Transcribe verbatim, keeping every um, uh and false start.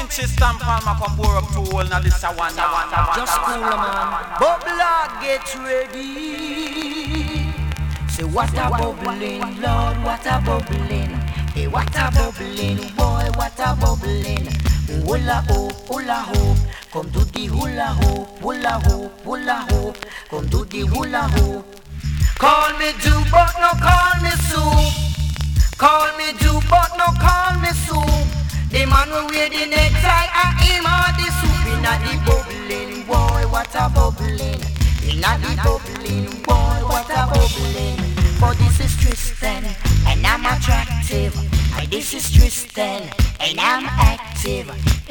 Winchester Palmer come pour up to all now this a one now. Just cool man. Bubbler, get ready. Say what a bubbling, Lord, what a bubbling. Hey, what a bubbling, boy, what a bubbling. Hula hoop, hula hoop, come do the hula hoop, hula hoop, hula hoop, come do the hula hoop. Call me Jew, but no call me soup. Call me Jew, but no call me soup. The man who wear the necktie, I him or the soup. Inna the bubbling, boy, what a bubbling. Inna the bubbling, boy, what a bubbling. For this is Tristan, and I'm attractive. And this is Tristan, and I'm active.